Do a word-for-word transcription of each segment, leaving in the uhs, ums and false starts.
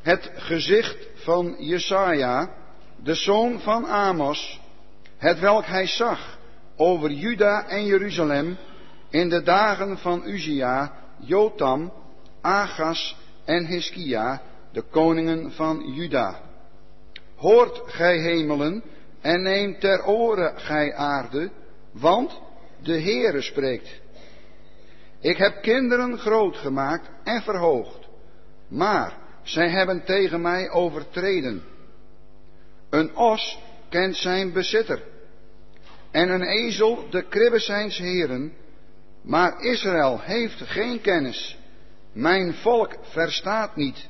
het gezicht van Jesaja, de zoon van Amos, hetwelk hij zag over Juda en Jeruzalem in de dagen van Uzia, Jotam, Agas en Hiskia, de koningen van Juda. Hoort gij hemelen en neem ter oren gij aarde, want de Heere spreekt. Ik heb kinderen groot gemaakt en verhoogd, maar zij hebben tegen mij overtreden. Een os kent zijn bezitter, en een ezel de kribbe zijns heren, maar Israël heeft geen kennis, mijn volk verstaat niet.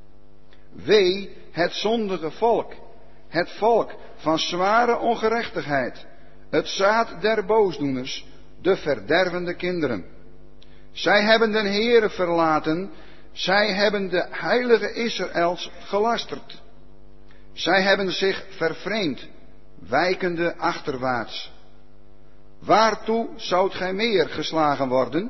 Wee het zondige volk, het volk van zware ongerechtigheid, het zaad der boosdoeners, de verdervende kinderen. Zij hebben den Heere verlaten, zij hebben de heilige Israëls gelasterd. Zij hebben zich vervreemd, wijkende achterwaarts. Waartoe zoudt gij meer geslagen worden?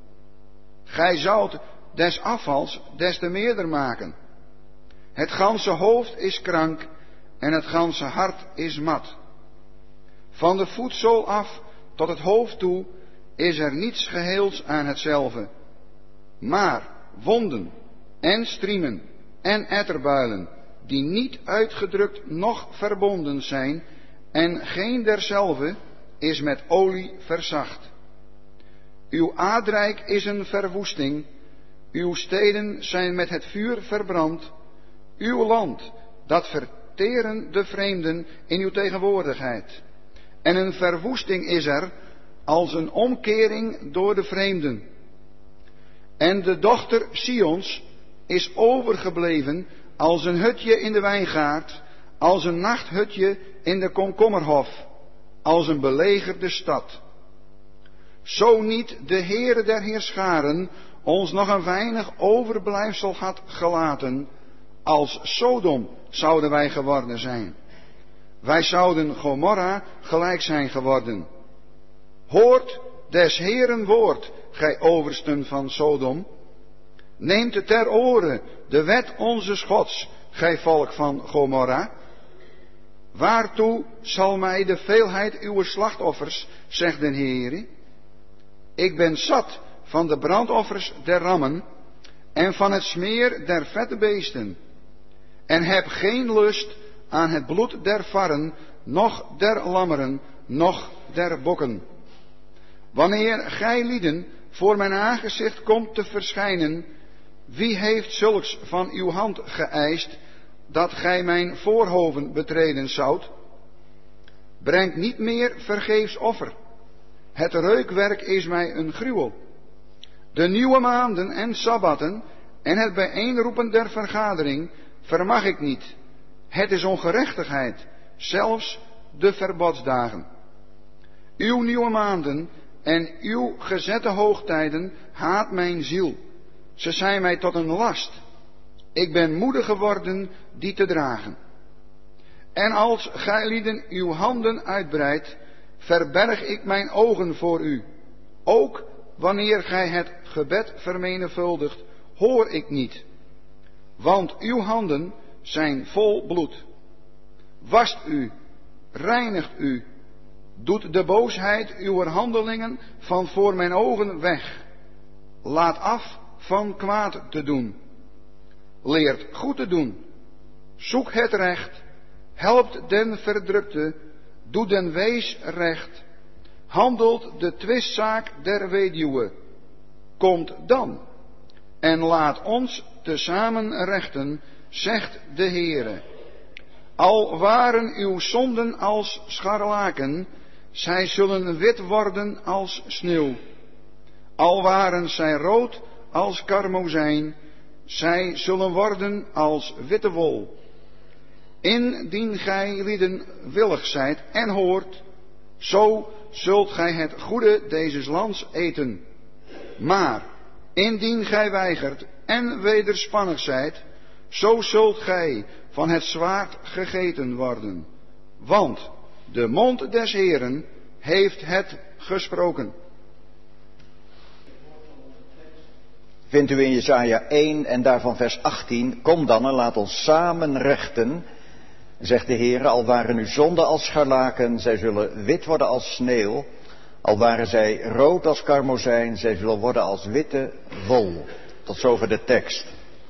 Gij zoudt des afvals des te meerder maken. Het ganse hoofd is krank en het ganse hart is mat. Van de voetzool af tot het hoofd toe is er niets geheels aan hetzelfde, maar wonden en striemen en etterbuilen, die niet uitgedrukt noch verbonden zijn, en geen derzelve is met olie verzacht. Uw aardrijk is een verwoesting, uw steden zijn met het vuur verbrand, uw land, dat verteren de vreemden in uw tegenwoordigheid. En een verwoesting is er, als een omkering door de vreemden. En de dochter Sions is overgebleven als een hutje in de wijngaard, als een nachthutje in de komkommerhof, als een belegerde stad. Zo niet de Heere der Heerscharen ons nog een weinig overblijfsel had gelaten, als Sodom zouden wij geworden zijn. Wij zouden Gomorra gelijk zijn geworden. Hoort des Heeren woord, gij oversten van Sodom. Neemt het ter oren de wet onze Gods, gij volk van Gomorra. Waartoe zal mij de veelheid uw slachtoffers, zegt de Heere? Ik ben zat van de brandoffers der rammen en van het smeer der vette beesten, en heb geen lust aan het bloed der varren, noch der lammeren, noch der bokken. Wanneer gij lieden voor mijn aangezicht komt te verschijnen, wie heeft zulks van uw hand geëist, dat gij mijn voorhoven betreden zoudt? Breng niet meer vergeefs offer. Het reukwerk is mij een gruwel. De nieuwe maanden en sabbatten en het bijeenroepen der vergadering vermag ik niet. Het is ongerechtigheid, zelfs de verbodsdagen. Uw nieuwe maanden en uw gezette hoogtijden haat mijn ziel. Ze zijn mij tot een last. Ik ben moedig geworden die te dragen. En als gijlieden uw handen uitbreidt, verberg ik mijn ogen voor u. Ook wanneer gij het gebed vermenigvuldigt, hoor ik niet. Want uw handen zijn vol bloed. Wast u, reinigt u, doet de boosheid uw handelingen van voor mijn ogen weg. Laat af van kwaad te doen. Leert goed te doen. Zoek het recht. Helpt den verdrukte. Doet den wees recht. Handelt de twistzaak der weduwe. Komt dan. En laat ons tezamen rechten, zegt de Heere. Al waren uw zonden als scharlaken, zij zullen wit worden als sneeuw. Al waren zij rood als karmozijn, zij zullen worden als witte wol. Indien gij lieden willig zijt en hoort, zo zult gij het goede dezes lands eten. Maar indien gij weigert en wederspannig zijt, zo zult gij van het zwaard gegeten worden. Want de mond des Heeren heeft het gesproken. vindt u in Jesaja één en daarvan vers achttien. Kom dan en laat ons samen rechten, zegt de Heer, al waren uw zonden als scharlaken, zij zullen wit worden als sneeuw. Al waren zij rood als karmozijn, zij zullen worden als witte wol. Tot zover de tekst.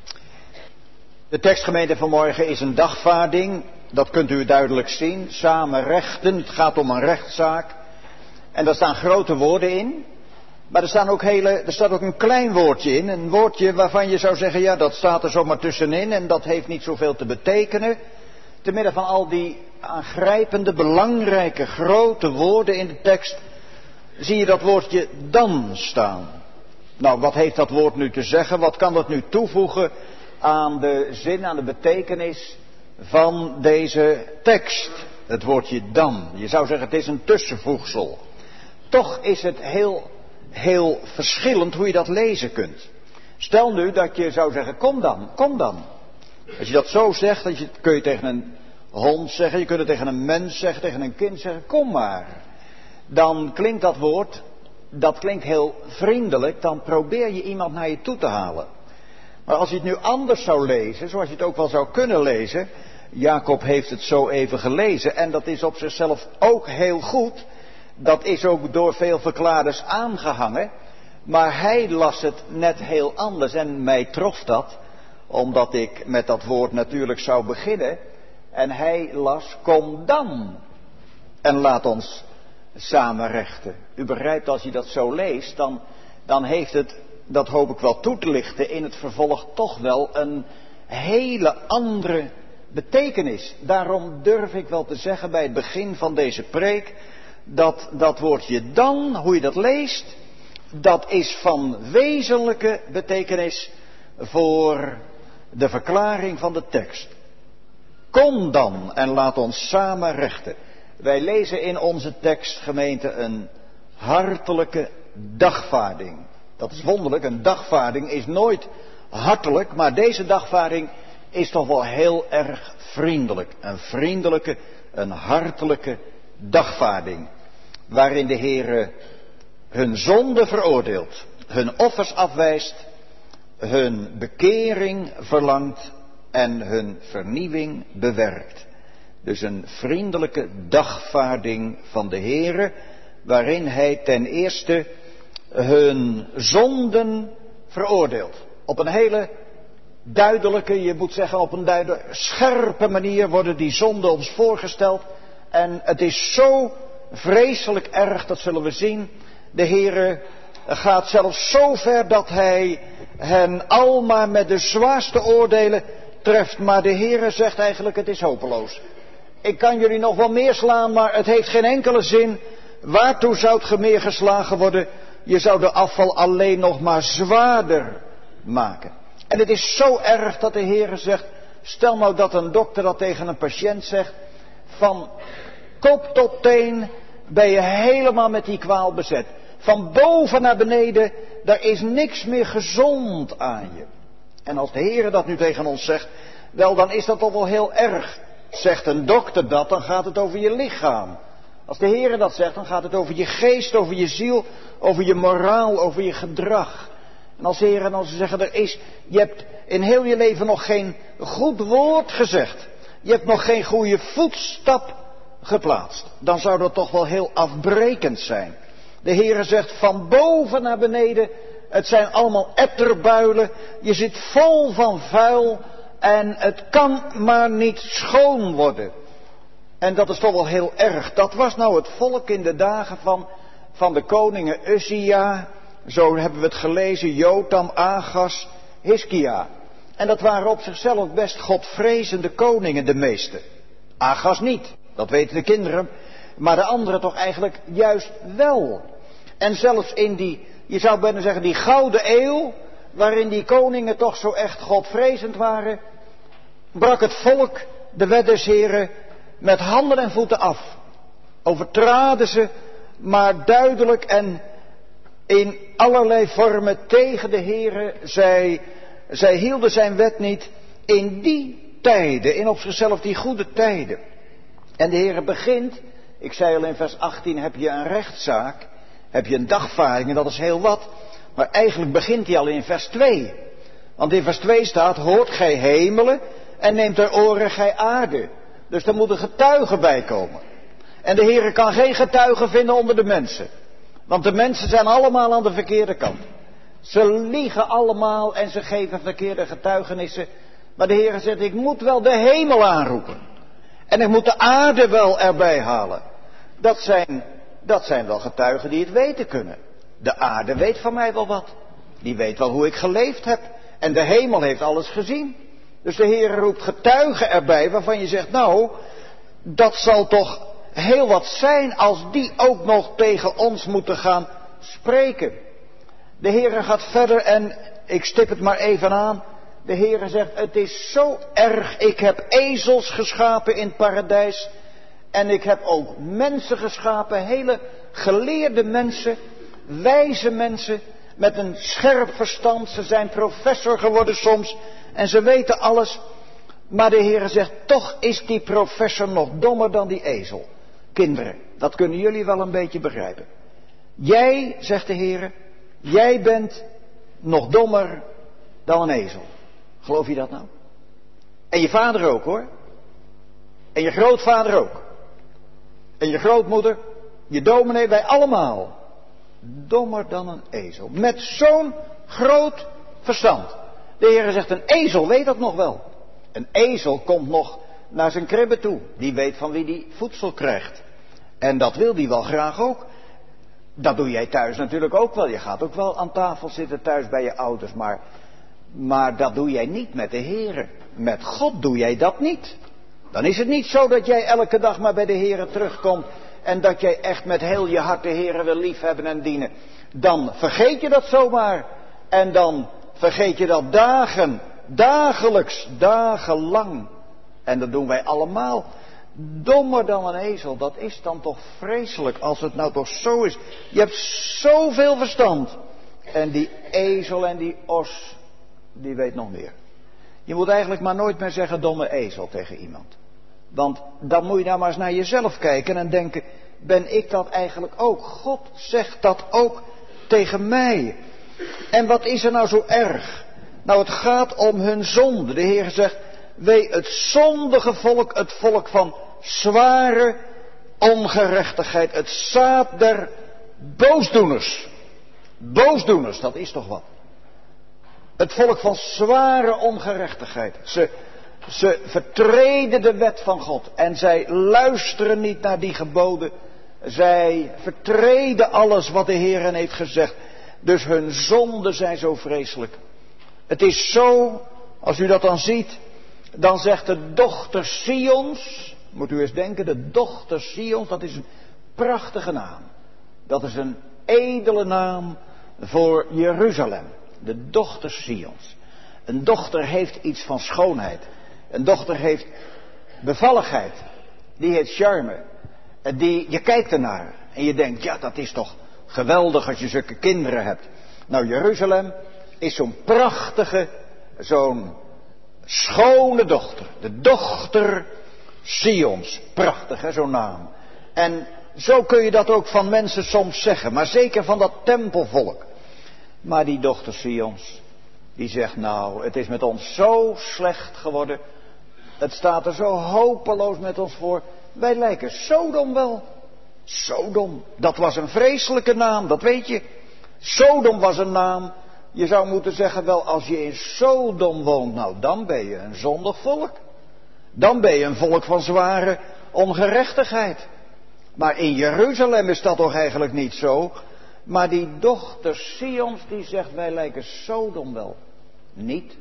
De tekstgemeente vanmorgen is een dagvaarding, dat kunt u duidelijk zien. Samen rechten, het gaat om een rechtszaak. En daar staan grote woorden in. Maar er, staan ook hele, er staat ook een klein woordje in. Een woordje waarvan je zou zeggen, ja, dat staat er zomaar tussenin en dat heeft niet zoveel te betekenen. Te midden van al die aangrijpende, belangrijke, grote woorden in de tekst, zie je dat woordje dan staan. Nou, wat heeft dat woord nu te zeggen? Wat kan dat nu toevoegen aan de zin, aan de betekenis van deze tekst? Het woordje dan. Je zou zeggen, het is een tussenvoegsel. Toch is het heel, heel verschillend hoe je dat lezen kunt. Stel nu dat je zou zeggen, kom dan, kom dan. Als je dat zo zegt, dat je, kun je tegen een hond zeggen, je kunt het tegen een mens zeggen, tegen een kind zeggen, kom maar. Dan klinkt dat woord, dat klinkt heel vriendelijk, dan probeer je iemand naar je toe te halen. Maar als je het nu anders zou lezen, zoals je het ook wel zou kunnen lezen, Jacob heeft het zo even gelezen en dat is op zichzelf ook heel goed. Dat is ook door veel verklaarders aangehangen, maar hij las het net heel anders en mij trof dat, omdat ik met dat woord natuurlijk zou beginnen. En hij las, kom dan en laat ons samen rechten. U begrijpt, als je dat zo leest, dan, dan heeft het, dat hoop ik wel toe te lichten, in het vervolg toch wel een hele andere betekenis. Daarom durf ik wel te zeggen bij het begin van deze preek, dat dat woordje dan, hoe je dat leest, dat is van wezenlijke betekenis voor de verklaring van de tekst. Kom dan en laat ons samen rechten. Wij lezen in onze tekst, gemeente, een hartelijke dagvaarding. Dat is wonderlijk, een dagvaarding is nooit hartelijk, maar deze dagvaarding is toch wel heel erg vriendelijk. Een vriendelijke, een hartelijke dagvaarding. Waarin de Heere hun zonde veroordeelt, hun offers afwijst, hun bekering verlangt en hun vernieuwing bewerkt. Dus een vriendelijke dagvaarding van de Heere, waarin hij ten eerste hun zonden veroordeelt. Op een hele duidelijke, je moet zeggen op een duidelijke, scherpe manier worden die zonden ons voorgesteld. En het is zo vreselijk erg, dat zullen we zien. De Heere gaat zelfs zo ver dat hij hen almaar met de zwaarste oordelen treft. Maar de Heere zegt eigenlijk, het is hopeloos. Ik kan jullie nog wel meer slaan, maar het heeft geen enkele zin. Waartoe zou het meer geslagen worden? Je zou de afval alleen nog maar zwaarder maken. En het is zo erg dat de Heere zegt, stel nou dat een dokter dat tegen een patiënt zegt, van kop tot teen ben je helemaal met die kwaal bezet. Van boven naar beneden, daar is niks meer gezond aan je. En als de Heere dat nu tegen ons zegt, wel dan is dat toch wel heel erg. Zegt een dokter dat, dan gaat het over je lichaam. Als de Heere dat zegt, dan gaat het over je geest, over je ziel, over je moraal, over je gedrag. En als de Heere dan zeggen, er is, je hebt in heel je leven nog geen goed woord gezegd. Je hebt nog geen goede voetstap geplaatst. Dan zou dat toch wel heel afbrekend zijn. De Heere zegt van boven naar beneden, het zijn allemaal etterbuilen. Je zit vol van vuil en het kan maar niet schoon worden. En dat is toch wel heel erg. Dat was nou het volk in de dagen van, van de koningen Uzia. Zo hebben we het gelezen, Jotam, Agas, Hiskia. En dat waren op zichzelf best godvrezende koningen, de meeste. Agas niet, dat weten de kinderen. Maar de anderen toch eigenlijk juist wel. En zelfs in die, je zou bijna zeggen, die gouden eeuw, waarin die koningen toch zo echt godvrezend waren, brak het volk de wet des Heren met handen en voeten af. Overtraden ze, maar duidelijk en in allerlei vormen tegen de Heere. Zij, zij hielden zijn wet niet in die tijden, in op zichzelf die goede tijden. En de Heere begint, ik zei al in vers achttien, heb je een rechtszaak, heb je een dagvaarding en dat is heel wat. Maar eigenlijk begint hij al in vers twee. Want in vers twee staat, hoort gij hemelen en neemt ter oren gij aarde. Dus er moet een getuige bij komen. En de Heere kan geen getuige vinden onder de mensen. Want de mensen zijn allemaal aan de verkeerde kant. Ze liegen allemaal en ze geven verkeerde getuigenissen. Maar de Heere zegt, ik moet wel de hemel aanroepen. En ik moet de aarde wel erbij halen. Dat zijn, dat zijn wel getuigen die het weten kunnen. De aarde weet van mij wel wat. Die weet wel hoe ik geleefd heb. En de hemel heeft alles gezien. Dus de Heere roept getuigen erbij waarvan je zegt, nou, dat zal toch heel wat zijn als die ook nog tegen ons moeten gaan spreken. De Heere gaat verder en ik stip het maar even aan. De Heere zegt, het is zo erg, ik heb ezels geschapen in het paradijs. En ik heb ook mensen geschapen, hele geleerde mensen, wijze mensen met een scherp verstand. Ze zijn professor geworden soms en ze weten alles. Maar de Heere zegt, toch is die professor nog dommer dan die ezel. Kinderen, dat kunnen jullie wel een beetje begrijpen. Jij, zegt de Heere, jij bent nog dommer dan een ezel. Geloof je dat nou? En je vader ook hoor. En je grootvader ook. En je grootmoeder, je dominee, wij allemaal. Dommer dan een ezel. Met zo'n groot verstand. De Heere zegt, een ezel weet dat nog wel. Een ezel komt nog naar zijn kribbe toe. Die weet van wie die voedsel krijgt. En dat wil die wel graag ook. Dat doe jij thuis natuurlijk ook wel. Je gaat ook wel aan tafel zitten thuis bij je ouders. Maar, maar dat doe jij niet met de Heere. Met God doe jij dat niet. Dan is het niet zo dat jij elke dag maar bij de Heere terugkomt. En dat jij echt met heel je hart de Heere wil liefhebben en dienen. Dan vergeet je dat zomaar. En dan vergeet je dat dagen, dagelijks, dagenlang. En dat doen wij allemaal. Dommer dan een ezel, dat is dan toch vreselijk als het nou toch zo is. Je hebt zoveel verstand. En die ezel en die os, die weet nog meer. Je moet eigenlijk maar nooit meer zeggen domme ezel tegen iemand. Want dan moet je nou maar eens naar jezelf kijken en denken, ben ik dat eigenlijk ook? God zegt dat ook tegen mij. En wat is er nou zo erg? Nou, het gaat om hun zonde. De Heer zegt, wee het zondige volk, het volk van zware ongerechtigheid, het zaad der boosdoeners. Boosdoeners, dat is toch wat. Het volk van zware ongerechtigheid. Ze, ze vertreden de wet van God en zij luisteren niet naar die geboden. Zij vertreden alles wat de Heer hen heeft gezegd. Dus hun zonden zijn zo vreselijk. Het is zo, als u dat dan ziet, dan zegt de dochter Sions, moet u eens denken, de dochter Sions, dat is een prachtige naam. Dat is een edele naam voor Jeruzalem. De dochter Sions. Een dochter heeft iets van schoonheid. Een dochter heeft bevalligheid. Die heeft charme. Die, je kijkt ernaar en je denkt, ja, dat is toch geweldig als je zulke kinderen hebt. Nou, Jeruzalem is zo'n prachtige, zo'n schone dochter. De dochter Sions. Prachtig, hè, zo'n naam. En zo kun je dat ook van mensen soms zeggen. Maar zeker van dat tempelvolk. Maar die dochter Sions, die zegt, nou, het is met ons zo slecht geworden. Het staat er zo hopeloos met ons voor. Wij lijken Sodom wel. Sodom, dat was een vreselijke naam, dat weet je. Sodom was een naam. Je zou moeten zeggen, wel, als je in Sodom woont, nou, dan ben je een zondig volk. Dan ben je een volk van zware ongerechtigheid. Maar in Jeruzalem is dat toch eigenlijk niet zo. Maar die dochter Sions, die zegt, wij lijken Sodom wel. Niet.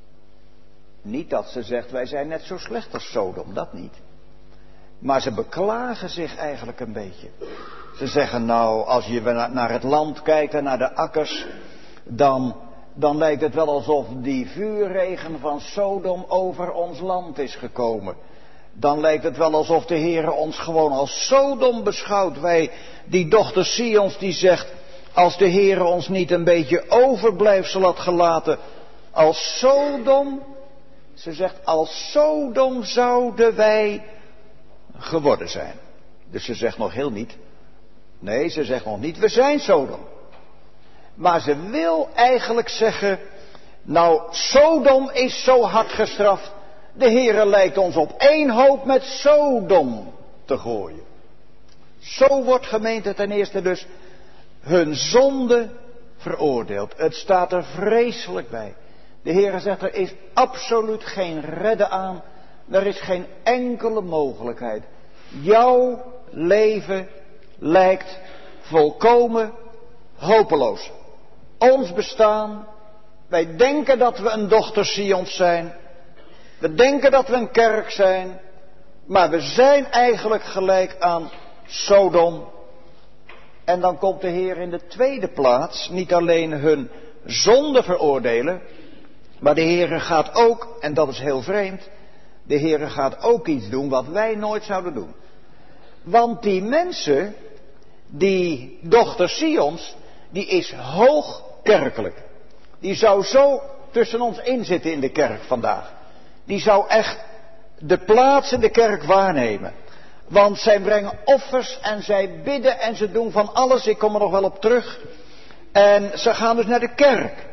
Niet dat ze zegt, wij zijn net zo slecht als Sodom, dat niet. Maar ze beklagen zich eigenlijk een beetje. Ze zeggen, nou, als je naar het land kijkt en naar de akkers, dan, dan lijkt het wel alsof die vuurregen van Sodom over ons land is gekomen. Dan lijkt het wel alsof de Heere ons gewoon als Sodom beschouwt. Wij, die dochter Sions, die zegt, als de Heere ons niet een beetje overblijfsel had gelaten als Sodom. Ze zegt, als Sodom zouden wij geworden zijn. Dus ze zegt nog heel niet. Nee, ze zegt nog niet, we zijn Sodom. Maar ze wil eigenlijk zeggen, nou, Sodom is zo hard gestraft. De Heere lijkt ons op één hoop met Sodom te gooien. Zo wordt gemeente ten eerste dus hun zonde veroordeeld. Het staat er vreselijk bij. De Heere zegt, er is absoluut geen redden aan. Er is geen enkele mogelijkheid. Jouw leven lijkt volkomen hopeloos. Ons bestaan, wij denken dat we een dochter Sions zijn. We denken dat we een kerk zijn. Maar we zijn eigenlijk gelijk aan Sodom. En dan komt de Heer in de tweede plaats niet alleen hun zonde veroordelen. Maar de Heer gaat ook, en dat is heel vreemd. De Heer gaat ook iets doen wat wij nooit zouden doen. Want die mensen, die dochter Sions, die is hoog kerkelijk. Die zou zo tussen ons inzitten in de kerk vandaag. Die zou echt de plaats in de kerk waarnemen. Want zij brengen offers en zij bidden en ze doen van alles. Ik kom er nog wel op terug. En ze gaan dus naar de kerk.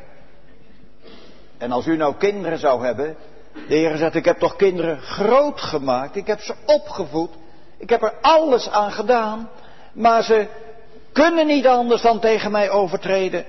En als u nou kinderen zou hebben. De Heer zegt, ik heb toch kinderen groot gemaakt. Ik heb ze opgevoed. Ik heb er alles aan gedaan. Maar ze kunnen niet anders dan tegen mij overtreden.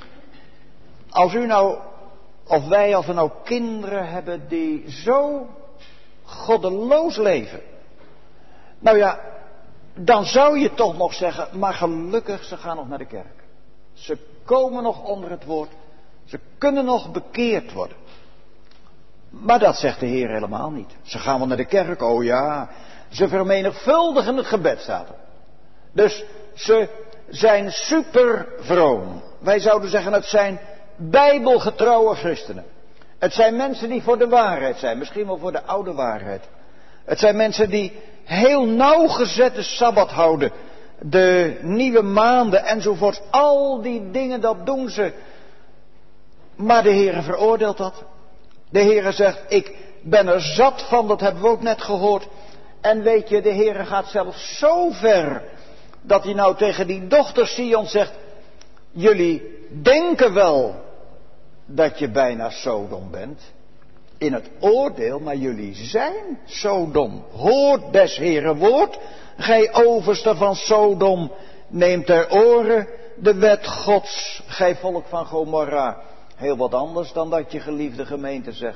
Als u nou, of wij als we nou kinderen hebben die zo goddeloos leven. Nou ja, dan zou je toch nog zeggen, maar gelukkig, ze gaan nog naar de kerk. Ze komen nog onder het woord. Ze kunnen nog bekeerd worden. Maar dat zegt de Heer helemaal niet. Ze gaan wel naar de kerk, oh ja. Ze vermenigvuldigen het gebed, staat er. Dus ze zijn super vroom. Wij zouden zeggen, het zijn bijbelgetrouwe christenen. Het zijn mensen die voor de waarheid zijn, misschien wel voor de oude waarheid. Het zijn mensen die heel nauwgezet de Sabbat houden. De nieuwe maanden enzovoort. Al die dingen, dat doen ze. Maar de Heere veroordeelt dat. De Heere zegt, ik ben er zat van, dat hebben we ook net gehoord. En weet je, de Heere gaat zelfs zo ver dat hij nou tegen die dochter Sion zegt, jullie denken wel dat je bijna Sodom bent in het oordeel, maar jullie zijn Sodom. Hoort des Heeren woord, gij overste van Sodom, neemt ter oren de wet Gods, gij volk van Gomorra. Heel wat anders dan dat je geliefde gemeente zegt.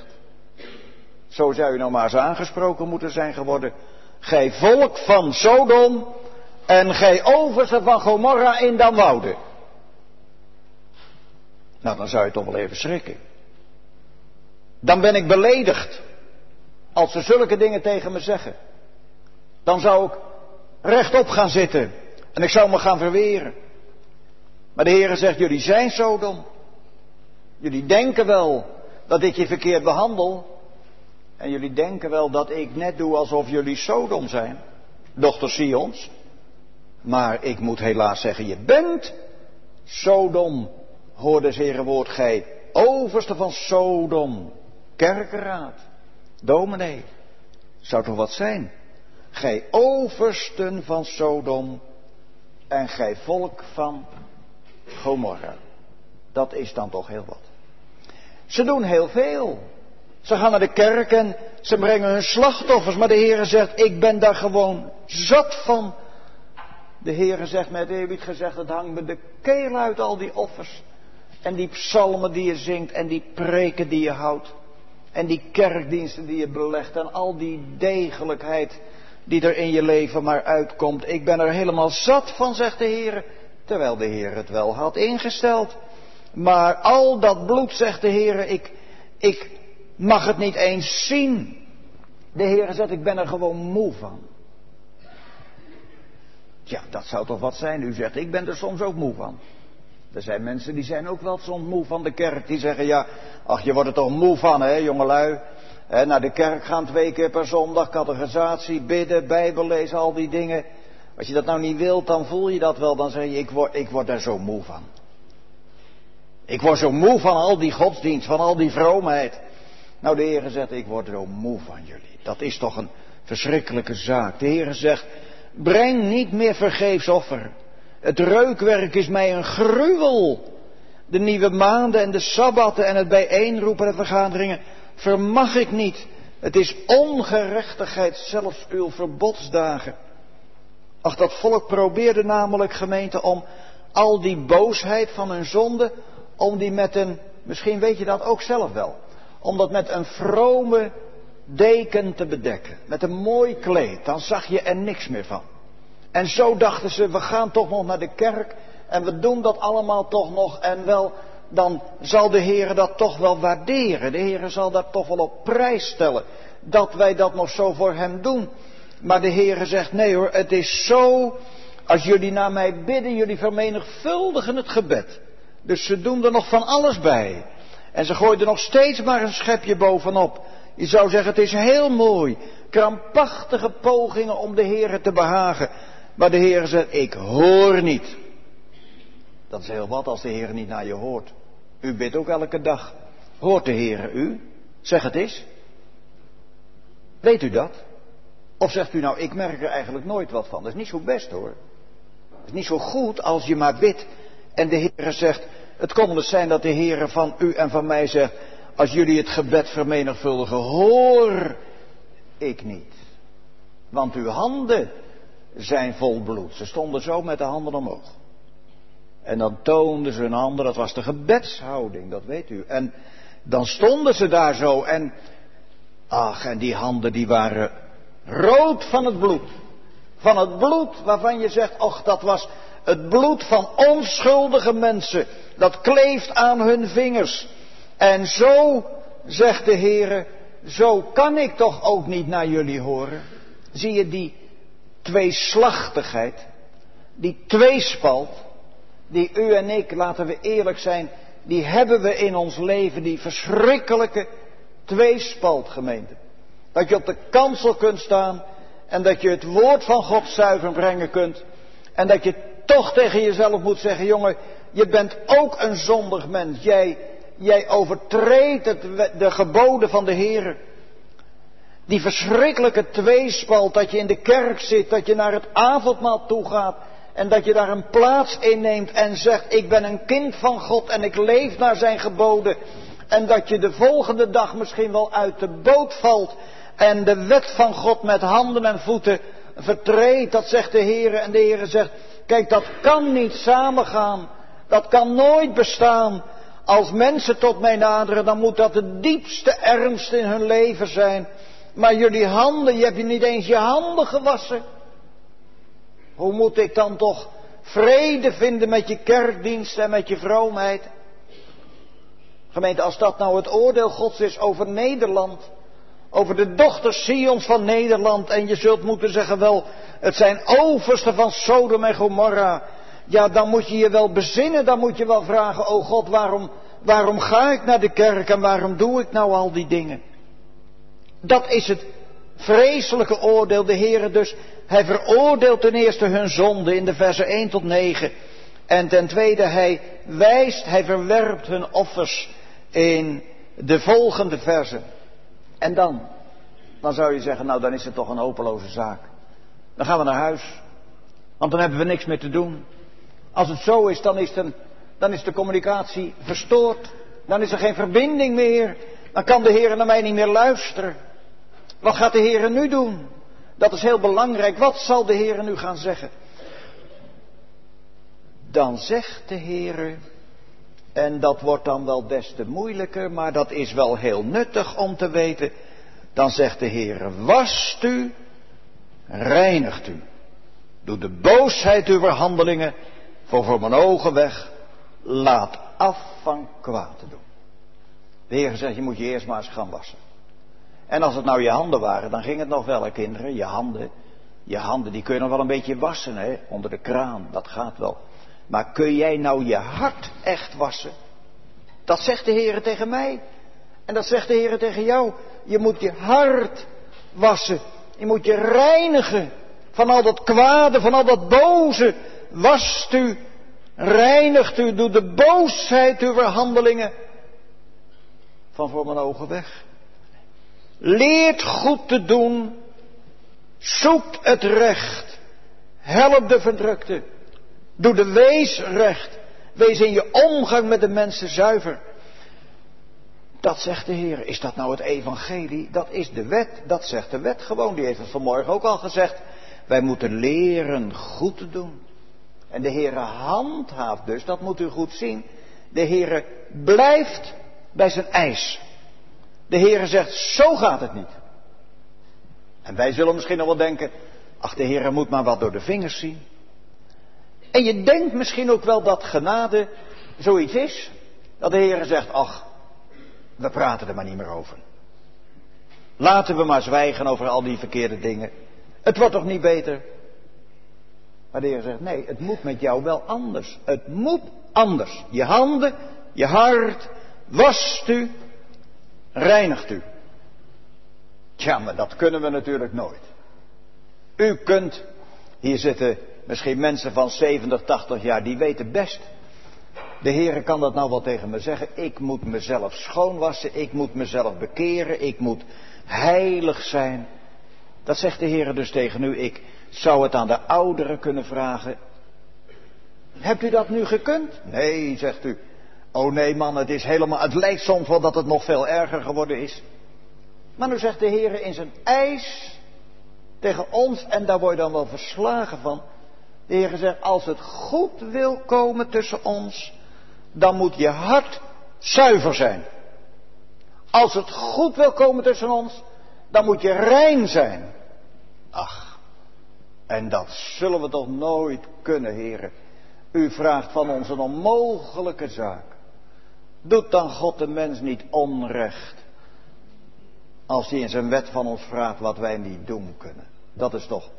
Zo zou je nou maar eens aangesproken moeten zijn geworden. Gij volk van Sodom en gij overste van Gomorra in dan wouden. Nou, dan zou je toch wel even schrikken. Dan ben ik beledigd. Als ze zulke dingen tegen me zeggen. Dan zou ik rechtop gaan zitten. En ik zou me gaan verweren. Maar de Heere zegt, jullie zijn Sodom. Jullie denken wel dat ik je verkeerd behandel. En jullie denken wel dat ik net doe alsof jullie Sodom zijn. Dochter Sions. Maar ik moet helaas zeggen, je bent Sodom. Hoor des Heere woord, gij overste van Sodom. Kerkenraad. Dominee. Zou toch wat zijn? Gij oversten van Sodom. En gij volk van Gomorra. Dat is dan toch heel wat. Ze doen heel veel. Ze gaan naar de kerk en ze brengen hun slachtoffers. Maar de Heere zegt, ik ben daar gewoon zat van. De Heere zegt met eerbied gezegd, het hangt me de keel uit, al die offers. En die psalmen die je zingt en die preken die je houdt. En die kerkdiensten die je belegt en al die degelijkheid die er in je leven maar uitkomt. Ik ben er helemaal zat van, zegt de Heere. Terwijl de Heer het wel had ingesteld. Maar al dat bloed, zegt de Heere, ik, ik mag het niet eens zien. De Heere zegt, ik ben er gewoon moe van. Ja, dat zou toch wat zijn. U zegt, ik ben er soms ook moe van. Er zijn mensen die zijn ook wel soms moe van de kerk. Die zeggen, ja, ach, je wordt er toch moe van, hè, jongelui. Hè, naar de kerk gaan twee keer per zondag, catechisatie, bidden, bijbel lezen, al die dingen. Als je dat nou niet wilt, dan voel je dat wel. Dan zeg je, ik word, ik word daar zo moe van. Ik word zo moe van al die godsdienst, van al die vroomheid. Nou, de Heere zegt, ik word zo moe van jullie. Dat is toch een verschrikkelijke zaak. De Heere zegt, breng niet meer vergeefs offer. Het reukwerk is mij een gruwel. De nieuwe maanden en de sabbatten en het bijeenroepen en vergaderingen vermag ik niet. Het is ongerechtigheid, zelfs uw verbodsdagen. Ach, dat volk probeerde namelijk, gemeente, om al die boosheid van hun zonde, om die met een, misschien weet je dat ook zelf wel, om dat met een vrome deken te bedekken. Met een mooi kleed, dan zag je er niks meer van. En zo dachten ze, we gaan toch nog naar de kerk en we doen dat allemaal toch nog en wel, dan zal de Heere dat toch wel waarderen. De Heere zal dat toch wel op prijs stellen, dat wij dat nog zo voor hem doen. Maar de Heere zegt, nee hoor, het is zo, als jullie naar mij bidden, jullie vermenigvuldigen het gebed. Dus ze doen er nog van alles bij. En ze gooien er nog steeds maar een schepje bovenop. Je zou zeggen, het is heel mooi. Krampachtige pogingen om de Heere te behagen. Maar de Heere zegt, ik hoor niet. Dat is heel wat als de Heere niet naar je hoort. U bidt ook elke dag. Hoort de Heere u? Zeg het eens. Weet u dat? Of zegt u nou, ik merk er eigenlijk nooit wat van. Dat is niet zo best hoor. Het is niet zo goed als je maar bidt. En de Heere zegt, het kon dus zijn dat de Heere van u en van mij zegt, als jullie het gebed vermenigvuldigen, hoor ik niet. Want uw handen zijn vol bloed. Ze stonden zo met de handen omhoog. En dan toonden ze hun handen, dat was de gebedshouding, dat weet u. En dan stonden ze daar zo en, ach, en die handen die waren rood van het bloed. Van het bloed waarvan je zegt, och, dat was het bloed van onschuldige mensen. Dat kleeft aan hun vingers. En zo, zegt de Heere, zo kan ik toch ook niet naar jullie horen. Zie je die tweeslachtigheid, die tweespalt, die u en ik, laten we eerlijk zijn, die hebben we in ons leven, die verschrikkelijke tweespalt, gemeente. Dat je op de kansel kunt staan en dat je het woord van God zuiver brengen kunt. En dat je toch tegen jezelf moet zeggen, jongen, je bent ook een zondig mens. Jij, jij overtreedt het, de geboden van de Heer. Die verschrikkelijke tweespalt, dat je in de kerk zit, dat je naar het avondmaal toe gaat en dat je daar een plaats inneemt en zegt, ik ben een kind van God en ik leef naar zijn geboden. En dat je de volgende dag misschien wel uit de boot valt en de wet van God met handen en voeten vertreedt, dat zegt de Heer. En de Heer zegt, kijk, dat kan niet samengaan. Dat kan nooit bestaan. Als mensen tot mij naderen, dan moet dat de diepste ernst in hun leven zijn. Maar jullie handen, je hebt je niet eens je handen gewassen. Hoe moet ik dan toch vrede vinden met je kerkdienst en met je vroomheid? Gemeente, als dat nou het oordeel Gods is over Nederland, over de dochters Sions van Nederland, en je zult moeten zeggen, wel, het zijn oversten van Sodom en Gomorra. Ja, dan moet je je wel bezinnen, dan moet je wel vragen, o God, waarom, waarom ga ik naar de kerk en waarom doe ik nou al die dingen? Dat is het vreselijke oordeel, de Heere dus. Hij veroordeelt ten eerste hun zonde in de versen één tot negen. En ten tweede, hij wijst, hij verwerpt hun offers in de volgende versen. En dan, dan zou je zeggen, nou dan is het toch een hopeloze zaak. Dan gaan we naar huis, want dan hebben we niks meer te doen. Als het zo is, dan is, het een, dan is de communicatie verstoord. Dan is er geen verbinding meer. Dan kan de Heer naar mij niet meer luisteren. Wat gaat de Heer nu doen? Dat is heel belangrijk. Wat zal de Heer nu gaan zeggen? Dan zegt de Heer, en dat wordt dan wel des te moeilijker, maar dat is wel heel nuttig om te weten. Dan zegt de Heer, wast u, reinigt u. Doe de boosheid uw handelingen voor voor mijn ogen weg. Laat af van kwaad te doen. De Heer zegt, je moet je eerst maar eens gaan wassen. En als het nou je handen waren, dan ging het nog wel, hè, kinderen. Je handen, je handen, die kun je nog wel een beetje wassen, hè, onder de kraan. Dat gaat wel. Maar kun jij nou je hart echt wassen? Dat zegt de Heer tegen mij. En dat zegt de Heer tegen jou. Je moet je hart wassen. Je moet je reinigen van al dat kwade, van al dat boze. Wast u, reinigt u, doe de boosheid uw handelingen van voor mijn ogen weg. Leert goed te doen, zoekt het recht, help de verdrukte, doe de wees recht. Wees in je omgang met de mensen zuiver. Dat zegt de Heer. Is dat nou het evangelie? Dat is de wet. Dat zegt de wet gewoon. Die heeft het vanmorgen ook al gezegd. Wij moeten leren goed te doen. En de Heer handhaaft dus, dat moet u goed zien. De Heer blijft bij zijn eis. De Heer zegt, zo gaat het niet. En wij zullen misschien nog wel denken, ach, de Heer moet maar wat door de vingers zien. En je denkt misschien ook wel dat genade zoiets is. Dat de Heer zegt, ach, we praten er maar niet meer over. Laten we maar zwijgen over al die verkeerde dingen. Het wordt toch niet beter? Maar de Heer zegt, nee, het moet met jou wel anders. Het moet anders. Je handen, je hart, wast u, reinigt u. Tja, maar dat kunnen we natuurlijk nooit. U kunt, hier zitten misschien mensen van zeventig, tachtig jaar, die weten best. De Heer kan dat nou wel tegen me zeggen. Ik moet mezelf schoonwassen, ik moet mezelf bekeren, ik moet heilig zijn. Dat zegt de Heer dus tegen u. Ik zou het aan de ouderen kunnen vragen. Hebt u dat nu gekund? Nee, zegt u. Oh nee man, het is helemaal, het lijkt soms wel dat het nog veel erger geworden is. Maar nu zegt de Heer in zijn eis tegen ons, en daar word je dan wel verslagen van. De Heer zegt, als het goed wil komen tussen ons, dan moet je hart zuiver zijn. Als het goed wil komen tussen ons, dan moet je rein zijn. Ach, en dat zullen we toch nooit kunnen, Heere. U vraagt van ons een onmogelijke zaak. Doet dan God de mens niet onrecht, als hij in zijn wet van ons vraagt wat wij niet doen kunnen. Dat is toch.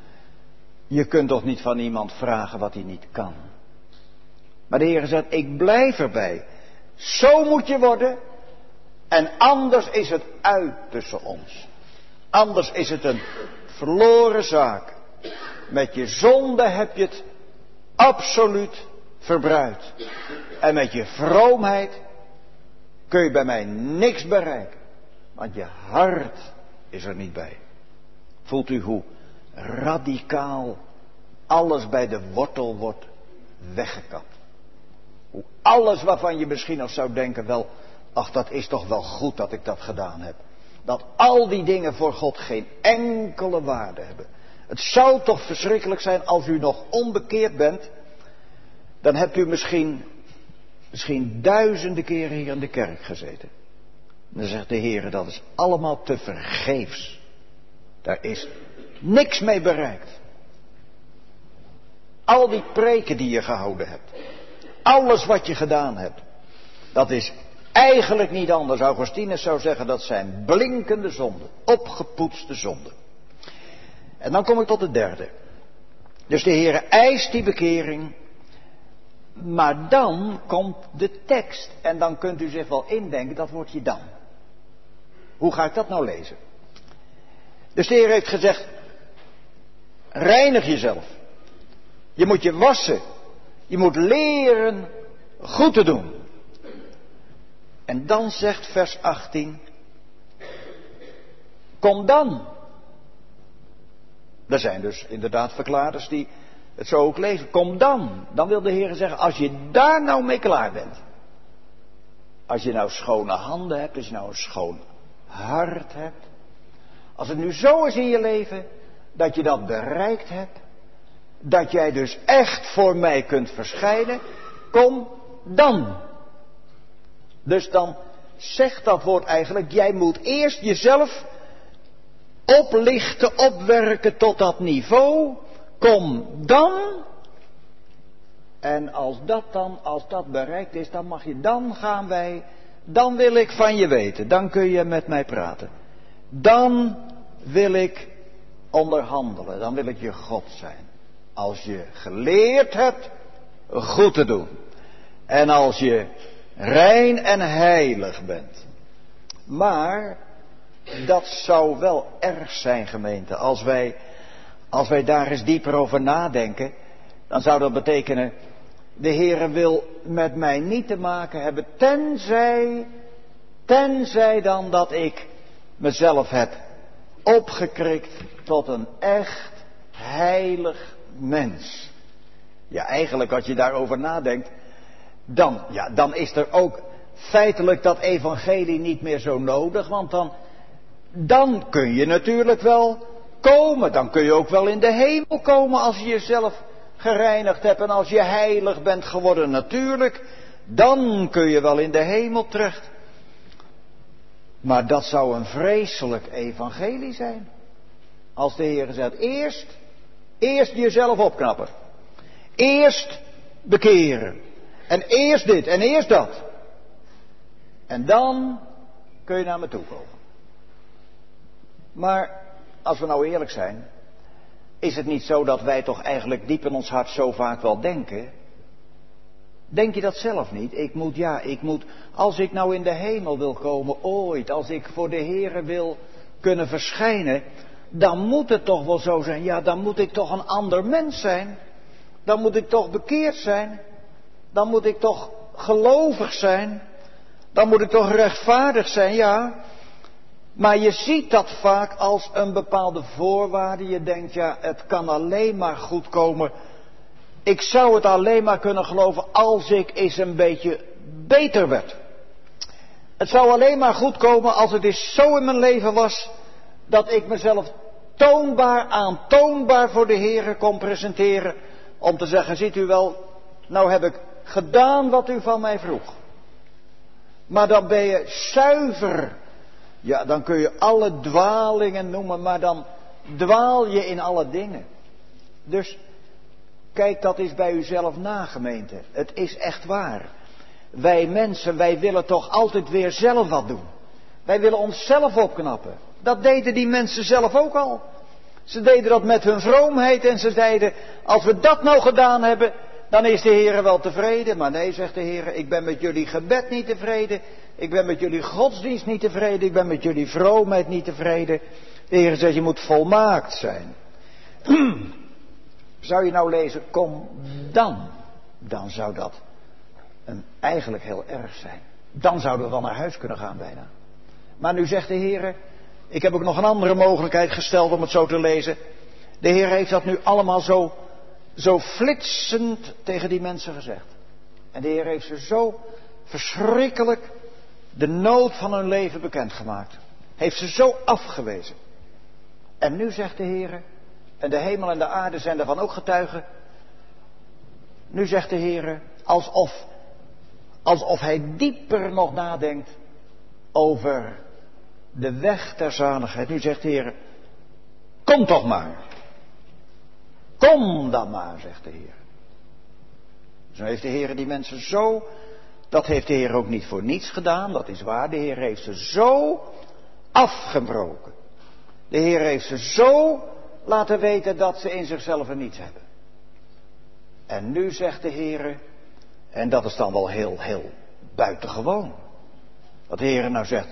Je kunt toch niet van iemand vragen wat hij niet kan. Maar de Heer zegt, ik blijf erbij. Zo moet je worden. En anders is het uit tussen ons. Anders is het een verloren zaak. Met je zonde heb je het absoluut verbruikt. En met je vroomheid kun je bij mij niks bereiken. Want je hart is er niet bij. Voelt u hoe radicaal alles bij de wortel wordt weggekapt. Hoe alles waarvan je misschien nog zou denken, wel, ach, dat is toch wel goed dat ik dat gedaan heb. Dat al die dingen voor God geen enkele waarde hebben. Het zou toch verschrikkelijk zijn als u nog onbekeerd bent. Dan hebt u misschien, misschien duizenden keren hier in de kerk gezeten. En dan zegt de Heer, dat is allemaal te vergeefs. Daar is niks mee bereikt. Al die preken die je gehouden hebt. Alles wat je gedaan hebt. Dat is eigenlijk niet anders. Augustinus zou zeggen, dat zijn blinkende zonden. Opgepoetste zonden. En dan kom ik tot de derde. Dus de Heer eist die bekering. Maar dan komt de tekst. En dan kunt u zich wel indenken, dat wordt je dan. Hoe ga ik dat nou lezen? Dus de Heer heeft gezegd, reinig jezelf. Je moet je wassen. Je moet leren goed te doen. En dan zegt vers achttien, kom dan. Er zijn dus inderdaad verklaarders die het zo ook lezen. Kom dan. Dan wil de Heer zeggen, als je daar nou mee klaar bent. Als je nou schone handen hebt, als je nou een schoon hart hebt. Als het nu zo is in je leven, dat je dat bereikt hebt. Dat jij dus echt voor mij kunt verschijnen. Kom dan. Dus dan zegt dat woord eigenlijk, jij moet eerst jezelf oplichten, opwerken tot dat niveau. Kom dan. En als dat dan, als dat bereikt is, dan mag je, dan gaan wij, dan wil ik van je weten. Dan kun je met mij praten. Dan wil ik onderhandelen. Dan wil ik je God zijn. Als je geleerd hebt goed te doen. En als je rein en heilig bent. Maar dat zou wel erg zijn, gemeente. Als wij, als wij daar eens dieper over nadenken. Dan zou dat betekenen, de Heere wil met mij niet te maken hebben. Tenzij, tenzij dan dat ik mezelf heb opgekrikt tot een echt heilig mens. Ja, eigenlijk als je daarover nadenkt, dan, ja, dan is er ook feitelijk dat evangelie niet meer zo nodig, want dan, dan kun je natuurlijk wel komen. Dan kun je ook wel in de hemel komen als je jezelf gereinigd hebt en als je heilig bent geworden, natuurlijk. Dan kun je wel in de hemel terecht. Maar dat zou een vreselijk evangelie zijn. Als de Heer zegt, eerst, eerst jezelf opknappen. Eerst bekeren. En eerst dit en eerst dat. En dan kun je naar me toe komen. Maar als we nou eerlijk zijn, is het niet zo dat wij toch eigenlijk diep in ons hart zo vaak wel denken? Denk je dat zelf niet? Ik moet, ja, ik moet, als ik nou in de hemel wil komen ooit, als ik voor de Here wil kunnen verschijnen, dan moet het toch wel zo zijn, ja, dan moet ik toch een ander mens zijn. Dan moet ik toch bekeerd zijn. Dan moet ik toch gelovig zijn. Dan moet ik toch rechtvaardig zijn, ja. Maar je ziet dat vaak als een bepaalde voorwaarde. Je denkt, ja, het kan alleen maar goed komen. Ik zou het alleen maar kunnen geloven als ik eens een beetje beter werd. Het zou alleen maar goed komen als het eens zo in mijn leven was dat ik mezelf toonbaar, aantoonbaar voor de Heere kon presenteren. Om te zeggen, ziet u wel, nou heb ik gedaan wat u van mij vroeg. Maar dan ben je zuiver. Ja, dan kun je alle dwalingen noemen, maar dan dwaal je in alle dingen. Dus kijk dat eens bij uzelf na, gemeente. Het is echt waar. Wij mensen, wij willen toch altijd weer zelf wat doen. Wij willen onszelf opknappen. Dat deden die mensen zelf ook al. Ze deden dat met hun vroomheid en ze zeiden, als we dat nou gedaan hebben, dan is de Heere wel tevreden. Maar nee, zegt de Heere, ik ben met jullie gebed niet tevreden. Ik ben met jullie godsdienst niet tevreden. Ik ben met jullie vroomheid niet tevreden. De Heere zegt, je moet volmaakt zijn. Zou je nou lezen, kom dan. Dan zou dat een, eigenlijk heel erg zijn. Dan zouden we wel naar huis kunnen gaan bijna. Maar nu zegt de Heere, ik heb ook nog een andere mogelijkheid gesteld om het zo te lezen. De Heer heeft dat nu allemaal zo, zo flitsend tegen die mensen gezegd. En de Heer heeft ze zo verschrikkelijk de nood van hun leven bekendgemaakt. Heeft ze zo afgewezen. En nu zegt de Heer, en de hemel en de aarde zijn daarvan ook getuigen. Nu zegt de Heer, alsof, alsof hij dieper nog nadenkt over de weg ter zaligheid. Nu zegt de Heer, kom toch maar. Kom dan maar, zegt de Heer. Zo heeft de Heer die mensen zo, dat heeft de Heer ook niet voor niets gedaan, dat is waar. De Heer heeft ze zo afgebroken. De Heer heeft ze zo laten weten dat ze in zichzelf niets hebben. En nu zegt de Heer, en dat is dan wel heel, heel buitengewoon. Dat de Heer nou zegt,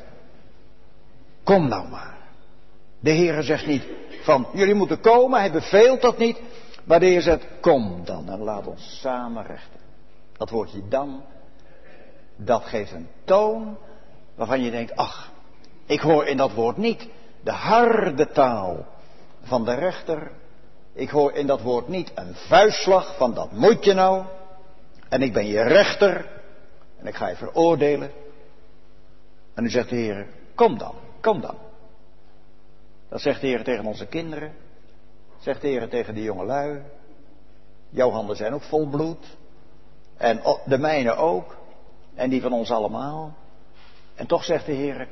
kom nou maar. De Heer zegt niet van, jullie moeten komen, hij beveelt dat niet. Maar de Heer zegt, kom dan en laat ons samen rechten. Dat woordje dan, dat geeft een toon waarvan je denkt, ach, ik hoor in dat woord niet de harde taal van de rechter. Ik hoor in dat woord niet een vuistslag van dat moet je nou. En ik ben je rechter en ik ga je veroordelen. En nu zegt de Heer, kom dan, kom dan. Dat zegt de Heer tegen onze kinderen. Zegt de Heer tegen de jongelui. Jouw handen zijn ook vol bloed. En de mijne ook. En die van ons allemaal. En toch zegt de Heer,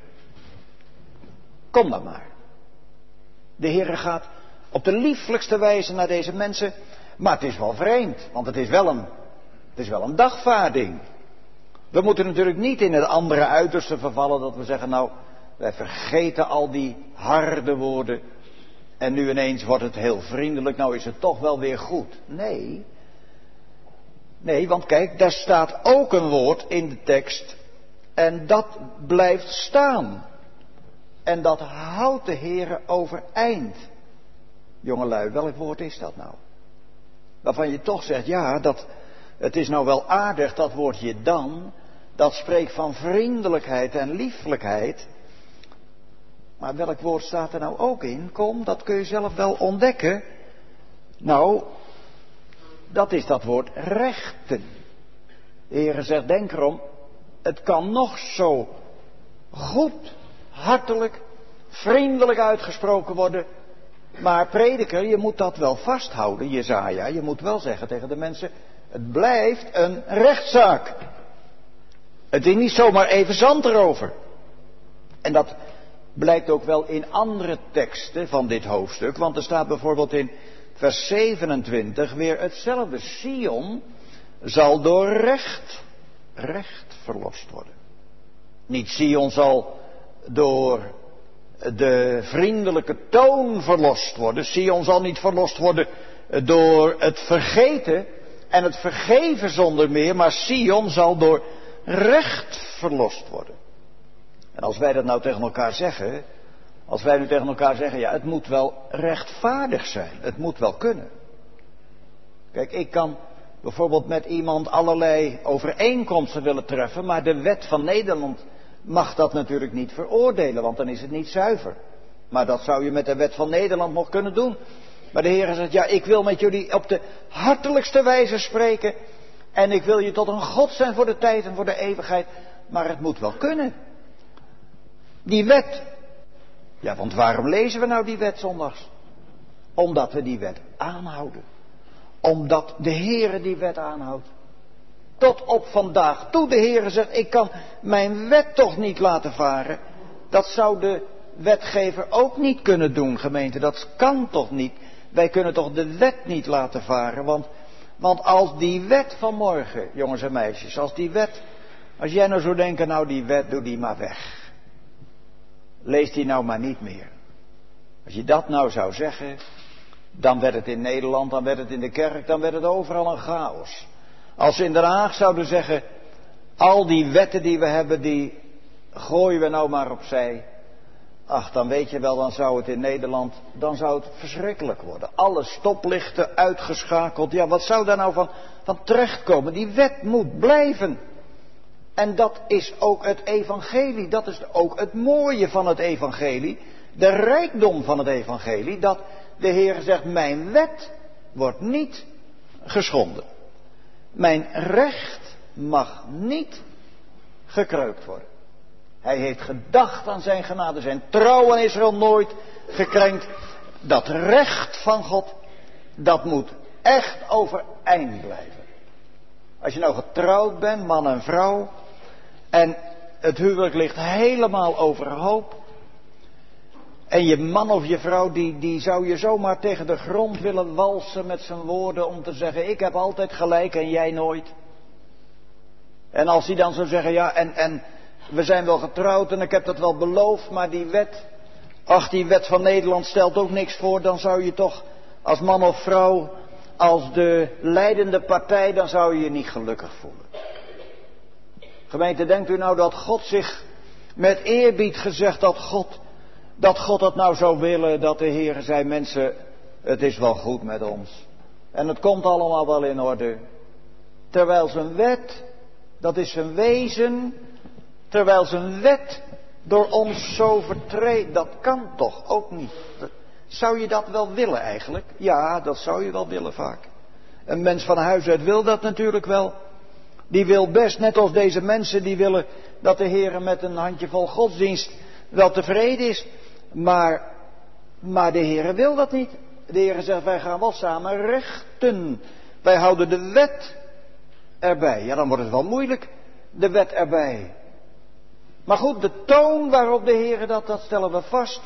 kom dan maar. De Heer gaat op de lieflijkste wijze naar deze mensen. Maar het is wel vreemd. Want het is wel een, het is wel een dagvaarding. We moeten natuurlijk niet in het andere uiterste vervallen. Dat we zeggen, nou, wij vergeten al die harde woorden. En nu ineens wordt het heel vriendelijk. Nou is het toch wel weer goed. Nee. Nee, want kijk, daar staat ook een woord in de tekst. En dat blijft staan. En dat houdt de Heere overeind. Jongelui, welk woord is dat nou? Waarvan je toch zegt, ja, dat, het is nou wel aardig, dat woordje dan. Dat spreekt van vriendelijkheid en lieflijkheid. Maar welk woord staat er nou ook in? Kom, dat kun je zelf wel ontdekken. Nou, dat is dat woord rechten. De Heere zegt, denk erom, het kan nog zo goed, hartelijk, vriendelijk uitgesproken worden. Maar prediker, je moet dat wel vasthouden, Jesaja. Je moet wel zeggen tegen de mensen, het blijft een rechtszaak. Het is niet zomaar even zand erover. En dat blijkt ook wel in andere teksten van dit hoofdstuk. Want er staat bijvoorbeeld in vers zevenentwintig weer hetzelfde. Sion zal door recht, recht verlost worden. Niet Sion zal door de vriendelijke toon verlost worden. Sion zal niet verlost worden door het vergeten en het vergeven zonder meer. Maar Sion zal door recht verlost worden. En als wij dat nou tegen elkaar zeggen, als wij nu tegen elkaar zeggen, ja, het moet wel rechtvaardig zijn, het moet wel kunnen. Kijk, ik kan bijvoorbeeld met iemand allerlei overeenkomsten willen treffen, maar de wet van Nederland mag dat natuurlijk niet veroordelen, want dan is het niet zuiver. Maar dat zou je met de wet van Nederland nog kunnen doen. Maar de Heer zegt, ja, ik wil met jullie op de hartelijkste wijze spreken en ik wil je tot een God zijn voor de tijd en voor de eeuwigheid, maar het moet wel kunnen. Die wet. Ja, want waarom lezen we nou die wet zondags? Omdat we die wet aanhouden. Omdat de Heere die wet aanhoudt. Tot op vandaag toe de Heere zegt, ik kan mijn wet toch niet laten varen. Dat zou de wetgever ook niet kunnen doen, gemeente. Dat kan toch niet. Wij kunnen toch de wet niet laten varen. Want, want als die wet van morgen, jongens en meisjes, als die wet, als jij nou zou denken, nou die wet, doe die maar weg. Lees die nou maar niet meer. Als je dat nou zou zeggen, dan werd het in Nederland, dan werd het in de kerk, dan werd het overal een chaos. Als ze in Den Haag zouden zeggen, al die wetten die we hebben, die gooien we nou maar opzij. Ach, dan weet je wel, dan zou het in Nederland, dan zou het verschrikkelijk worden. Alle stoplichten uitgeschakeld. Ja, wat zou daar nou van, van terechtkomen? Die wet moet blijven. En dat is ook het evangelie, dat is ook het mooie van het evangelie, de rijkdom van het evangelie, dat de Heer zegt, mijn wet wordt niet geschonden. Mijn recht mag niet gekreukeld worden. Hij heeft gedacht aan zijn genade, zijn trouw aan Israël nooit gekrenkt. Dat recht van God, dat moet echt overeind blijven. Als je nou getrouwd bent, man en vrouw, en het huwelijk ligt helemaal overhoop. En je man of je vrouw, die, die zou je zomaar tegen de grond willen walsen met zijn woorden om te zeggen, ik heb altijd gelijk en jij nooit. En als hij dan zou zeggen, ja, en, en we zijn wel getrouwd en ik heb dat wel beloofd, maar die wet, ach, die wet van Nederland stelt ook niks voor, dan zou je toch als man of vrouw, als de leidende partij, dan zou je je niet gelukkig voelen. Gemeente, denkt u nou dat God zich met eerbied gezegd dat God, dat God het nou zou willen, dat de Heer zei, mensen, het is wel goed met ons. En het komt allemaal wel in orde. Terwijl zijn wet, dat is zijn wezen, terwijl zijn wet door ons zo vertreedt, dat kan toch ook niet. Zou je dat wel willen eigenlijk? Ja, dat zou je wel willen vaak. Een mens van huis uit wil dat natuurlijk wel. Die wil best, net als deze mensen, die willen dat de Heer met een handjevol godsdienst wel tevreden is. Maar, maar de Heer wil dat niet. De Heer zegt, wij gaan wel samen rechten. Wij houden de wet erbij. Ja, dan wordt het wel moeilijk, de wet erbij. Maar goed, de toon waarop de Heer dat, dat stellen we vast.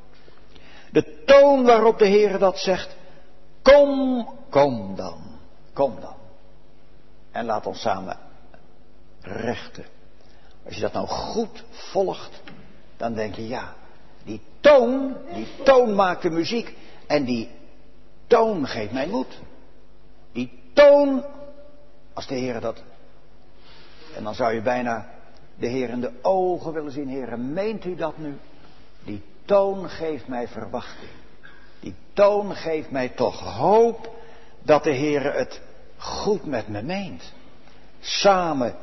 De toon waarop de Heer dat zegt, kom, kom dan, kom dan. En laat ons samen rechten. Als je dat nou goed volgt, dan denk je, ja, die toon, die toon maakt de muziek. En die toon geeft mij moed. Die toon, als de Heer dat... En dan zou je bijna de Heer in de ogen willen zien. Heer, meent u dat nu? Die toon geeft mij verwachting. Die toon geeft mij toch hoop dat de Heer het goed met me meent. Samen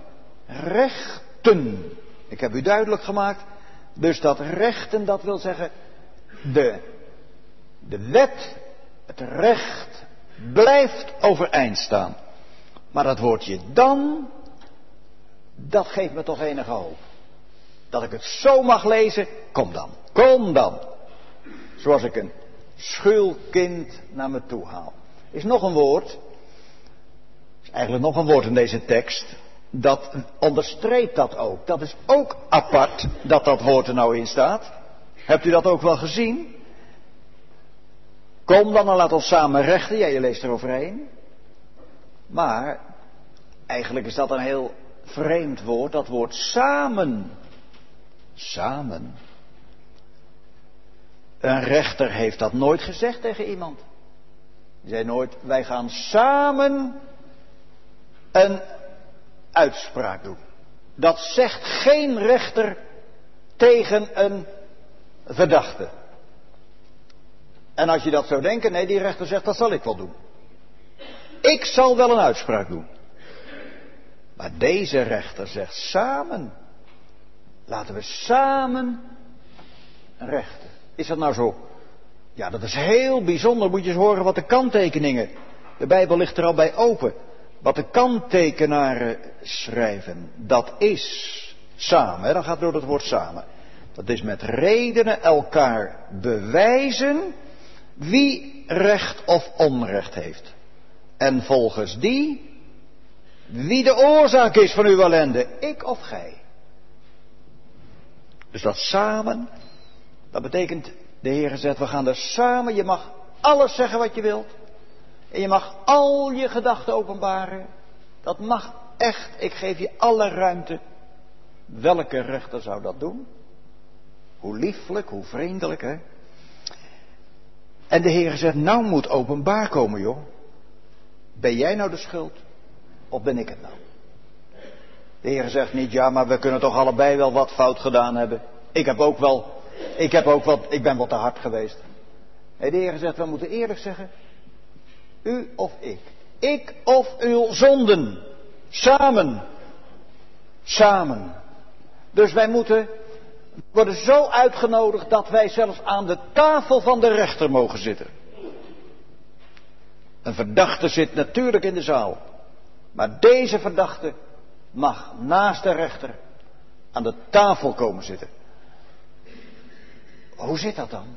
rechten. Ik heb u duidelijk gemaakt. Dus dat rechten, dat wil zeggen, de, de wet, het recht, blijft overeind staan. Maar dat woordje dan, Dat geeft me toch enige hoop. Dat ik het zo mag lezen, kom dan, kom dan. Zoals ik een schuw kind naar me toe haal. Is nog een woord, is eigenlijk nog een woord in deze tekst, dat onderstreept dat ook. Dat is ook apart dat dat woord er nou in staat. Hebt u dat ook wel gezien? Kom dan en laat ons samen rechten. Ja, je leest er overheen. Maar eigenlijk is dat een heel vreemd woord, dat woord samen. Samen. Een rechter heeft dat nooit gezegd tegen iemand. Die zei nooit, wij gaan samen een uitspraak doen. Dat zegt geen rechter tegen een verdachte. En als je dat zou denken, nee, die rechter zegt, dat zal ik wel doen. Ik zal wel een uitspraak doen. Maar deze rechter zegt samen. Laten we samen rechten. Is dat nou zo? Ja, dat is heel bijzonder. Moet je eens horen wat de kanttekeningen. De Bijbel ligt er al bij open. Wat de kanttekenaren schrijven. Dat is samen. Hè? Dan gaat het door het woord samen. Dat is met redenen elkaar bewijzen wie recht of onrecht heeft. En volgens die, wie de oorzaak is van uw ellende, ik of gij. Dus dat samen, dat betekent, de Heer zegt, we gaan er samen, je mag alles zeggen wat je wilt. En je mag al je gedachten openbaren. Dat mag echt, ik geef je alle ruimte. Welke rechter zou dat doen? Hoe lieflijk, hoe vriendelijk, hè? En de Heer zegt, nou moet openbaar komen, joh. Ben jij nou de schuld? Of ben ik het nou? De Heer zegt niet, ja, maar we kunnen toch allebei wel wat fout gedaan hebben. Ik heb ook wel, ik heb ook wat, ik ben wat te hard geweest. En de Heer zegt, we moeten eerlijk zeggen. U of ik. Ik of uw zonden. Samen. Samen. Dus wij moeten worden zo uitgenodigd dat wij zelfs aan de tafel van de rechter mogen zitten. Een verdachte zit natuurlijk in de zaal. Maar deze verdachte mag naast de rechter aan de tafel komen zitten. Hoe zit dat dan?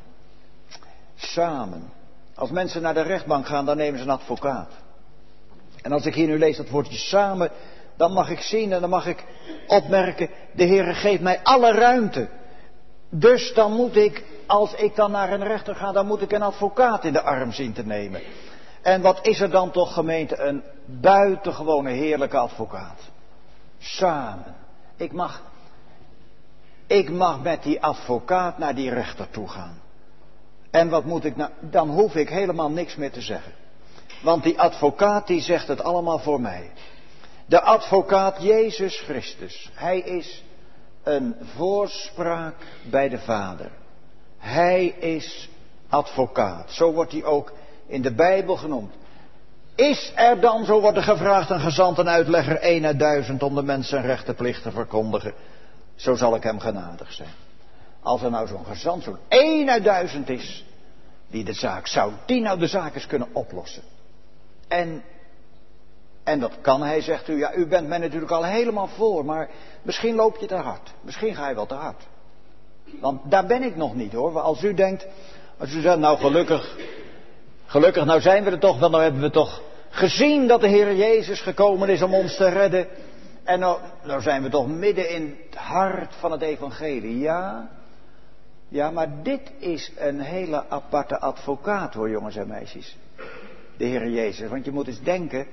Samen. Als mensen naar de rechtbank gaan, dan nemen ze een advocaat. En als ik hier nu lees dat woordje samen, dan mag ik zien en dan mag ik opmerken, de Heere geeft mij alle ruimte. Dus dan moet ik, als ik dan naar een rechter ga, dan moet ik een advocaat in de arm zien te nemen. En wat is er dan toch, gemeente, een buitengewone heerlijke advocaat. Samen. Ik mag, ik mag met die advocaat naar die rechter toe gaan. En wat moet ik nou, dan hoef ik helemaal niks meer te zeggen. Want die advocaat die zegt het allemaal voor mij. De advocaat Jezus Christus. Hij is een voorspraak bij de Vader. Hij is advocaat. Zo wordt hij ook in de Bijbel genoemd. Is er dan, zo wordt er gevraagd, een gezant en uitlegger één uit duizend om de mensen rechtenplicht te verkondigen? Zo zal ik hem genadig zijn. Als er nou zo'n gezant, zo'n één uit duizend is, die de zaak, zou die nou de zaak eens kunnen oplossen? En, en dat kan hij, zegt u, ja, u bent mij natuurlijk al helemaal voor, maar misschien loop je te hard. Misschien ga je wel te hard. Want daar ben ik nog niet, hoor. Als u denkt, als u zegt, nou gelukkig, gelukkig, nou zijn we er toch wel, nou hebben we toch gezien dat de Heer Jezus gekomen is om ons te redden. En nou, nou zijn we toch midden in het hart van het evangelie, ja. Ja, maar dit is een hele aparte advocaat, hoor, jongens en meisjes. De Heer Jezus, want je moet eens denken,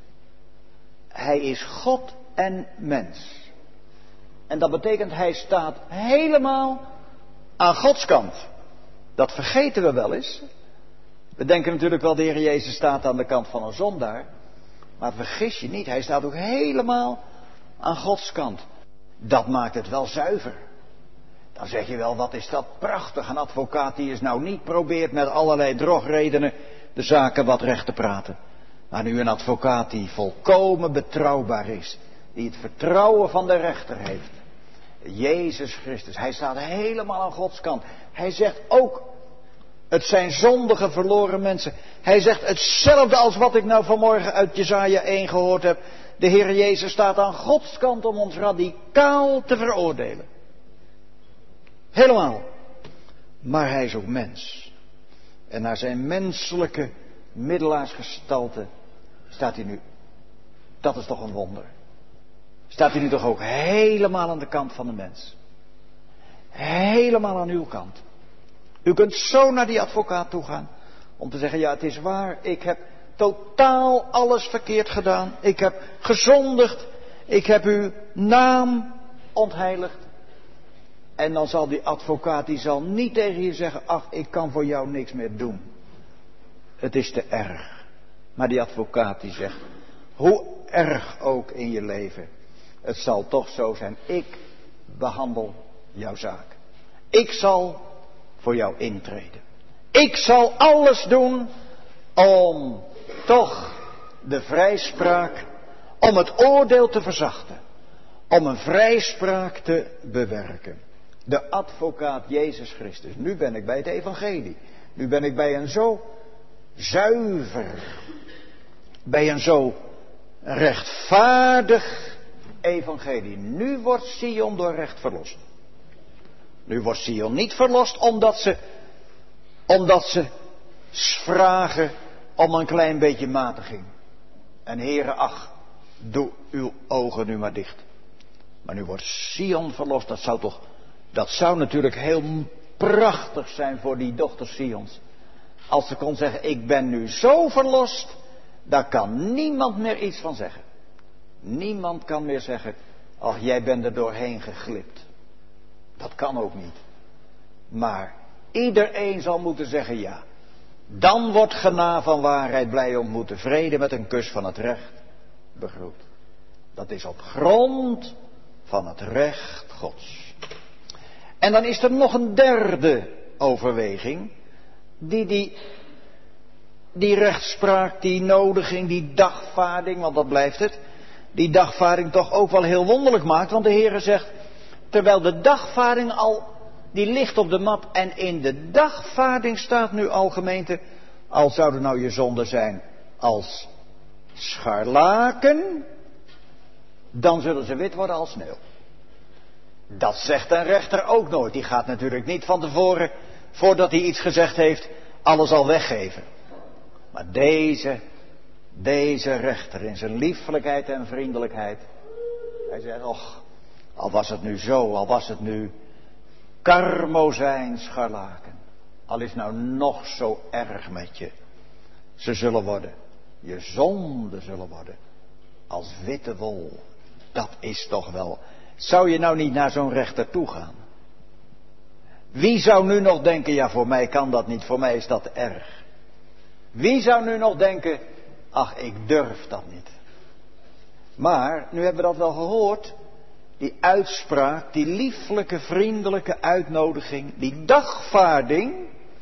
hij is God en mens. En dat betekent, hij staat helemaal aan Gods kant. Dat vergeten we wel eens. We denken natuurlijk wel, de Heer Jezus staat aan de kant van een zondaar. Maar vergis je niet, hij staat ook helemaal aan Gods kant. Dat maakt het wel zuiver. Dan zeg je wel, wat is dat prachtig. Een advocaat die is nou niet probeert met allerlei drogredenen de zaken wat recht te praten. Maar nu een advocaat die volkomen betrouwbaar is. Die het vertrouwen van de rechter heeft. Jezus Christus, hij staat helemaal aan Gods kant. Hij zegt ook, het zijn zondige verloren mensen. Hij zegt hetzelfde als wat ik nou vanmorgen uit Jesaja één gehoord heb. De Heer Jezus staat aan Gods kant om ons radicaal te veroordelen. Helemaal. Maar hij is ook mens. En naar zijn menselijke middelaarsgestalte staat hij nu. Dat is toch een wonder. Staat hij nu toch ook helemaal aan de kant van de mens. Helemaal aan uw kant. U kunt zo naar die advocaat toe gaan. Om te zeggen, ja, het is waar. Ik heb totaal alles verkeerd gedaan. Ik heb gezondigd. Ik heb uw naam ontheiligd. En dan zal die advocaat, die zal niet tegen je zeggen, ach, ik kan voor jou niks meer doen. Het is te erg. Maar die advocaat die zegt, hoe erg ook in je leven. Het zal toch zo zijn, ik behandel jouw zaak. Ik zal voor jou intreden. Ik zal alles doen om toch de vrijspraak, om het oordeel te verzachten. Om een vrijspraak te bewerken. De advocaat Jezus Christus. Nu ben ik bij het evangelie. Nu ben ik bij een zo zuiver, bij een zo rechtvaardig evangelie. Nu wordt Sion door recht verlost. Nu wordt Sion niet verlost omdat ze, omdat ze vragen om een klein beetje matiging. En Heere, ach, doe uw ogen nu maar dicht. Maar nu wordt Sion verlost. Dat zou toch, dat zou natuurlijk heel prachtig zijn voor die dochter Sions. Als ze kon zeggen, ik ben nu zo verlost, daar kan niemand meer iets van zeggen. Niemand kan meer zeggen, ach, jij bent er doorheen geglipt. Dat kan ook niet. Maar iedereen zal moeten zeggen ja. Dan wordt gena van waarheid blij ontmoeten, vrede met een kus van het recht begroet. Dat is op grond van het recht Gods. En dan is er nog een derde overweging, die die, die rechtspraak, die nodiging, die dagvaarding, want dat blijft het, die dagvaarding toch ook wel heel wonderlijk maakt. Want de Heere zegt, terwijl de dagvaarding al, die ligt op de mat en in de dagvaarding staat nu al, gemeente, al zouden nou je zonden zijn als scharlaken, dan zullen ze wit worden als sneeuw. Dat zegt een rechter ook nooit. Die gaat natuurlijk niet van tevoren, voordat hij iets gezegd heeft, alles al weggeven. Maar deze, deze rechter in zijn liefelijkheid en vriendelijkheid, hij zegt, och, al was het nu zo, al was het nu karmozijn scharlaken, al is nou nog zo erg met je, ze zullen worden, je zonden zullen worden, als witte wol. Dat is toch wel, zou je nou niet naar zo'n rechter toe gaan? Wie zou nu nog denken, ja, voor mij kan dat niet, voor mij is dat erg. Wie zou nu nog denken, ach, ik durf dat niet. Maar, nu hebben we dat wel gehoord, die uitspraak, die lieflijke, vriendelijke uitnodiging, die dagvaarding.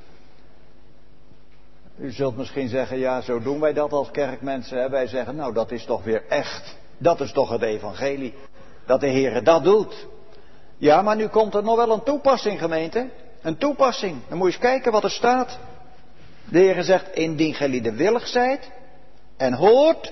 U zult misschien zeggen, ja, zo doen wij dat als kerkmensen. Hè? Wij zeggen, nou, dat is toch weer echt. Dat is toch het evangelie. Dat de Heere dat doet. Ja, maar nu komt er nog wel een toepassing, gemeente. Een toepassing. Dan moet je eens kijken wat er staat. De Heere zegt, indien gij lieden willig zijt en hoort.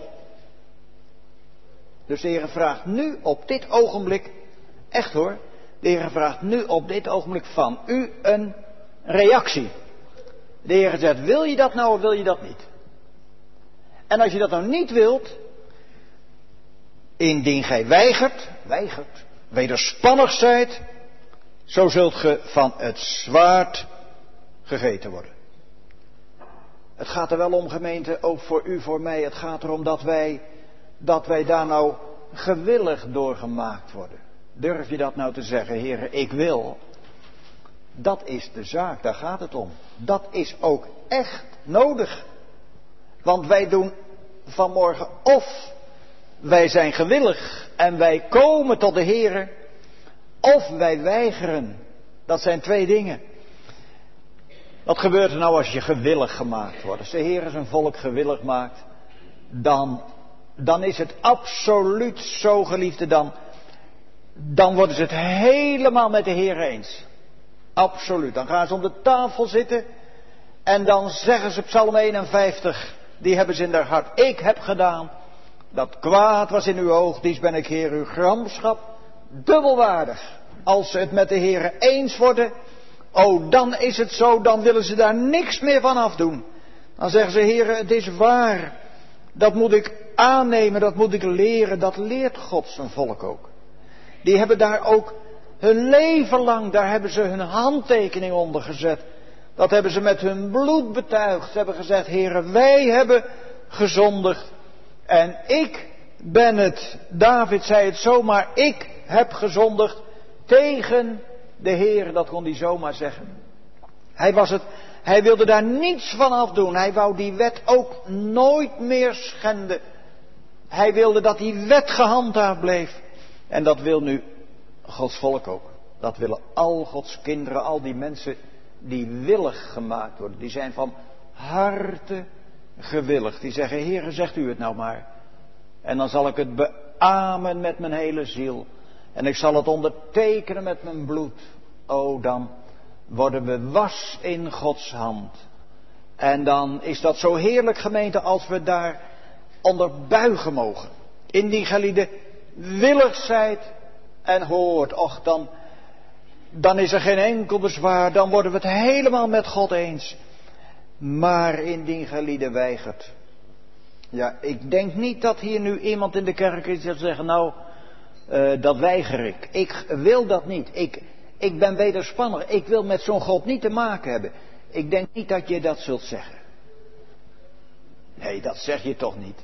Dus de Heere vraagt nu op dit ogenblik, echt hoor, de Heere vraagt nu op dit ogenblik van u een reactie. De Heere zegt, wil je dat nou of wil je dat niet? En als je dat nou niet wilt, indien gij weigert, weigert, wederspannig zijt, zo zult ge van het zwaard gegeten worden. Het gaat er wel om, gemeente, ook voor u, voor mij. Het gaat erom dat wij, dat wij daar nou gewillig door gemaakt worden. Durf je dat nou te zeggen, Heere, ik wil. Dat is de zaak, daar gaat het om. Dat is ook echt nodig. Want wij doen vanmorgen of wij zijn gewillig en wij komen tot de Heere, of wij weigeren. Dat zijn twee dingen. Wat gebeurt er nou als je gewillig gemaakt wordt? Als de Heere zijn volk gewillig maakt, dan, dan is het absoluut zo, geliefde, dan, dan worden ze het helemaal met de Heere eens. Absoluut. Dan gaan ze om de tafel zitten en dan zeggen ze Psalm eenenvijftig, die hebben ze in haar hart. Ik heb gedaan Dat kwaad was in uw oog, dies ben ik, Heer, uw gramschap dubbelwaardig. Als ze het met de Heere eens worden, oh, dan is het zo, dan willen ze daar niks meer van afdoen. Dan zeggen ze, Heere, het is waar. Dat moet ik aannemen, dat moet ik leren. Dat leert God zijn volk ook. Die hebben daar ook hun leven lang, daar hebben ze hun handtekening onder gezet. Dat hebben ze met hun bloed betuigd. Ze hebben gezegd, Heere, wij hebben gezondigd. En ik ben het, David zei het zomaar, ik heb gezondigd tegen de Heer. Dat kon hij zomaar zeggen. Hij was het, hij wilde daar niets van afdoen. Hij wou die wet ook nooit meer schenden. Hij wilde dat die wet gehandhaafd bleef. En dat wil nu Gods volk ook. Dat willen al Gods kinderen, al die mensen die willig gemaakt worden. Die zijn van harte gewillig. Die zeggen, Heere, zegt u het nou maar. En dan zal ik het beamen met mijn hele ziel. En ik zal het ondertekenen met mijn bloed. O, dan worden we was in Gods hand. En dan is dat zo heerlijk, gemeente, als we daar onder buigen mogen. Indien gelieden willig zijt en hoort, och, dan, dan is er geen enkel bezwaar. Dan worden we het helemaal met God eens. Maar indien gelieden weigert. Ja, ik denk niet dat hier nu iemand in de kerk is die zal zeggen, nou, uh, dat weiger ik. Ik wil dat niet. Ik, ik ben wederspannig. Ik wil met zo'n God niet te maken hebben. Ik denk niet dat je dat zult zeggen. Nee, dat zeg je toch niet.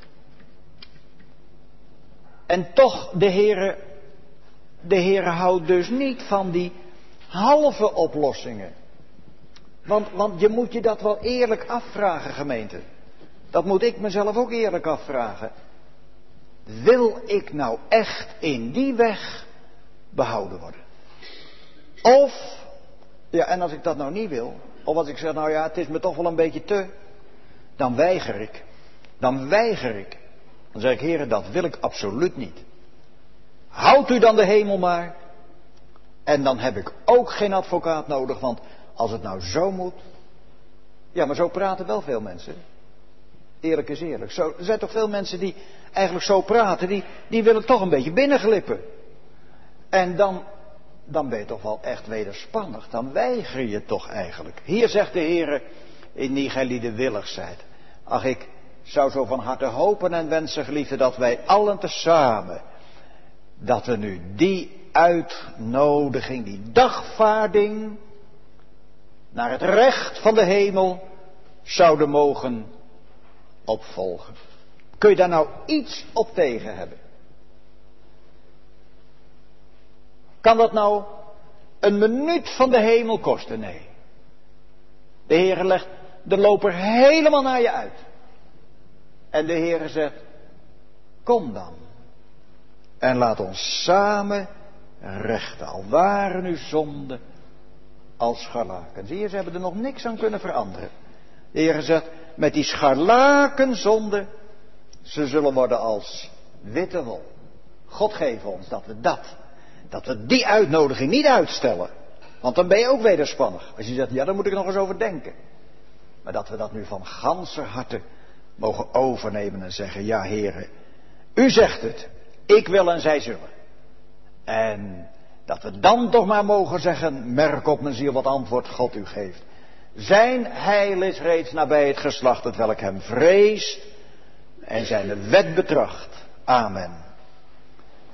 En toch, de Heere, de Heere houdt dus niet van die halve oplossingen. Want, want je moet je dat wel eerlijk afvragen, gemeente. Dat moet ik mezelf ook eerlijk afvragen. Wil ik nou echt in die weg behouden worden? Of, ja, en als ik dat nou niet wil, of als ik zeg, nou ja, het is me toch wel een beetje te, dan weiger ik. Dan weiger ik. Dan zeg ik, Heere, dat wil ik absoluut niet. Houdt u dan de hemel maar. En dan heb ik ook geen advocaat nodig, want als het nou zo moet. Ja, maar zo praten wel veel mensen. Eerlijk is eerlijk. Zo, er zijn toch veel mensen die eigenlijk zo praten, die, die willen toch een beetje binnenglippen. En dan, dan ben je toch wel echt wederspannig. Dan weiger je toch eigenlijk. Hier zegt de Heere, indien gij lieden willig zijt. Ach, ik zou zo van harte hopen en wensen, geliefde, dat wij allen tezamen, dat we nu die uitnodiging, die dagvaarding naar het recht van de hemel zouden mogen opvolgen. Kun je daar nou iets op tegen hebben? Kan dat nou een minuut van de hemel kosten? Nee. De Heere legt de loper helemaal naar je uit. En de Heere zegt, kom dan. En laat ons samen rechten, al waren uw zonden als scharlaken. Zie je, ze hebben er nog niks aan kunnen veranderen. De Heere zegt, met die scharlakenzonden, ze zullen worden als witte wol. God geef ons dat we dat, dat we die uitnodiging niet uitstellen. Want dan ben je ook wederspannig. Als je zegt, ja, daar moet ik nog eens over denken. Maar dat we dat nu van ganser harte mogen overnemen en zeggen, ja, Heere, u zegt het, ik wil en zij zullen. En dat we dan toch maar mogen zeggen, merk op mijn ziel wat antwoord God u geeft. Zijn heil is reeds nabij het geslacht, het welk hem vreest en zijn wet betracht. Amen.